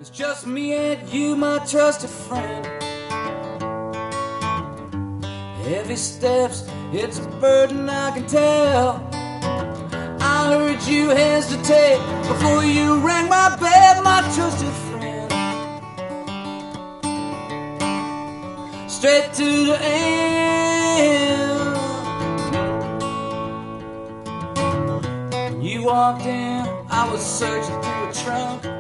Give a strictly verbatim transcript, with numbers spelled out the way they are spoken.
It's just me and you, my trusted friend. Heavy steps, it's a burden, I can tell. I heard you hesitate before you rang my bell, my trusted friend. Straight to the end. When you walked in, I was searching through a trunk.